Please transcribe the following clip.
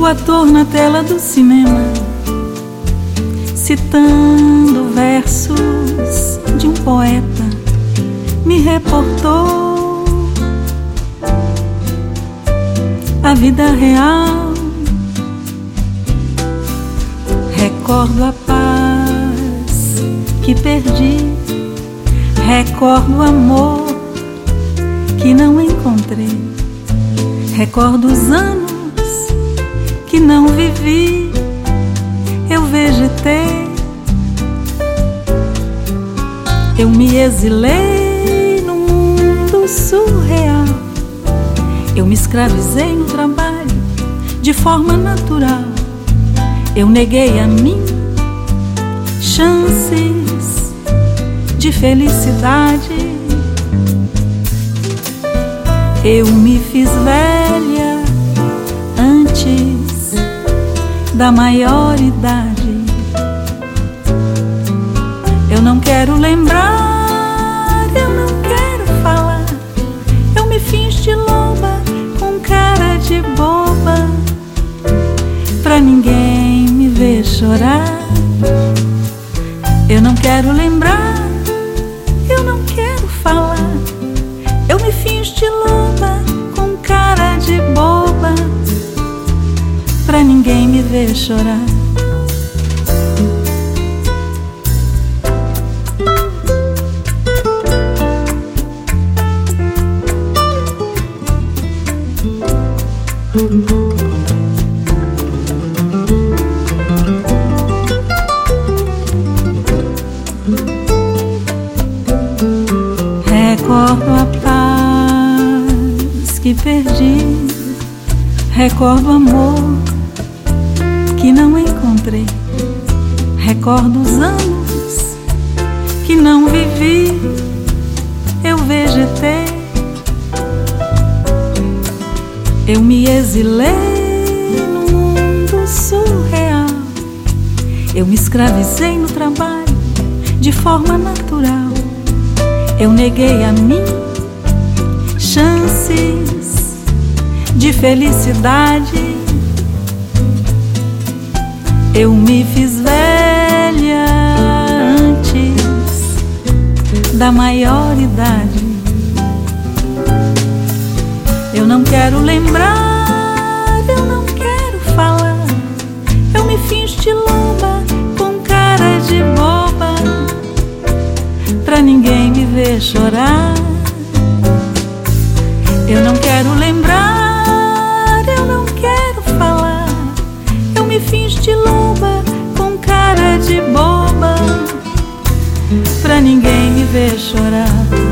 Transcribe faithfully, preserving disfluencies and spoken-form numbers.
ator na tela do cinema, citando versos de um poeta, me reportou a vida real. Recordo a paz que perdi, recordo o amor que não encontrei, recordo os anos que não vivi, eu vegetei. Eu me exilei no mundo surreal, eu me escravizei no trabalho de forma natural. Eu neguei a mim chances de felicidade. Eu me fiz velha antes da maioridade. Eu não quero lembrar, eu não quero falar. Eu me finjo de loba com cara de boba, pra ninguém me ver chorar. Eu não quero lembrar, eu não quero falar. Eu me finjo de loba com cara de boba, pra ninguém me ver chorar. Recordo a paz que perdi, recordo o amor que não encontrei, recordo os anos que não vivi, eu vegetei. Eu me exilei no mundo surreal, eu me escravizei no trabalho de forma natural. Eu neguei a mim chances de felicidade. Eu me fiz velha antes da maioridade. Eu não quero lembrar, eu não quero falar. Eu me finjo de loba com cara de boba, pra ninguém me ver chorar. Eu não quero lembrar, eu não quero falar. Eu me finjo de loba com cara de boba, pra ninguém me ver chorar.